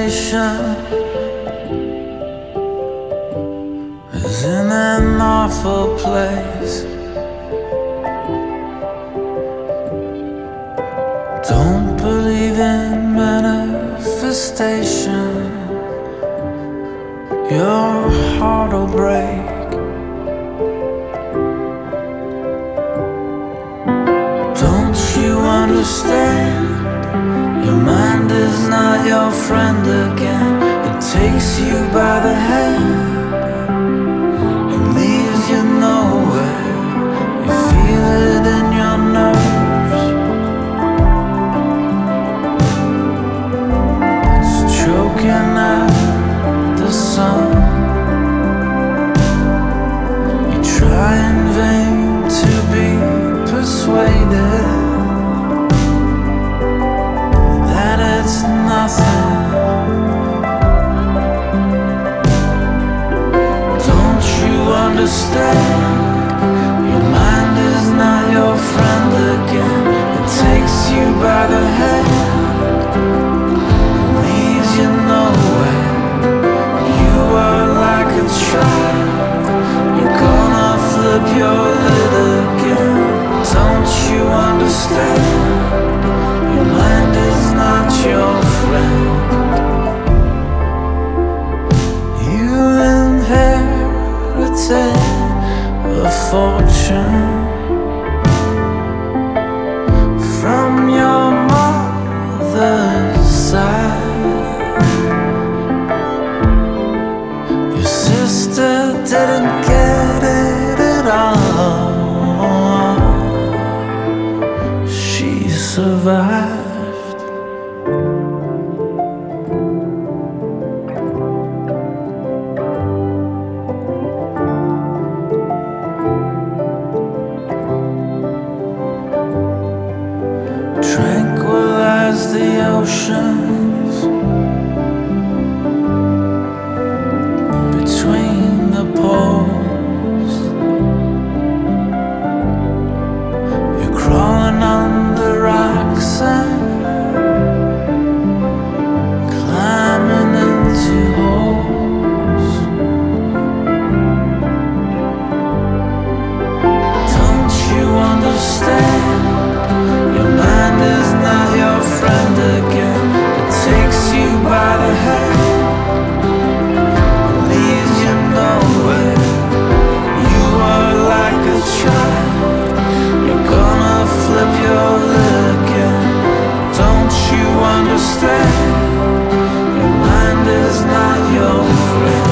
station is in an awful place. Don't believe in manifestation. Your heart will break. Don't you understand? Your mind is not your friend again. It takes you by the hand and leaves you nowhere. You feel it in your nerves. It's choking out the sun. You try in vain to be persuaded that it's nothing. Don't you understand? Your mind is not your friend again. It takes you by the hand and leaves you nowhere. You are like a child. You're gonna flip your lid again. Don't you understand? Your mind is not your friend. You inherited a fortune from your mother's side. Your sister didn't get it at all. She survived. Tranquilize the oceans between the poles. You're crawling under rocks and climbing into holes. Don't you understand? Your mind is not your friend again. It takes you by the hand and leaves you nowhere. You are like a child. You're gonna flip your lid again. Don't you understand? Your mind is not your friend.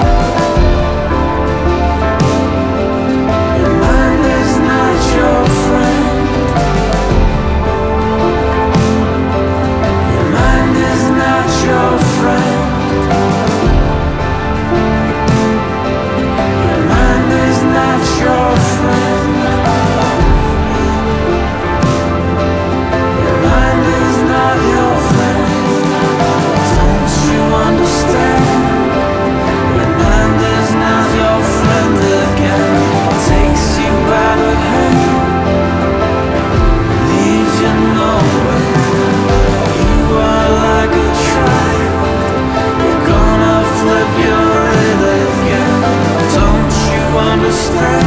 Your mind is not your friend. Your friend. Your mind is not your friend. Your mind is not your friend. Don't you understand? Your mind is not your friend again. It takes you by the hand, leaves you nowhere. You are like a child. You're gonna flip your lid again. Don't you understand?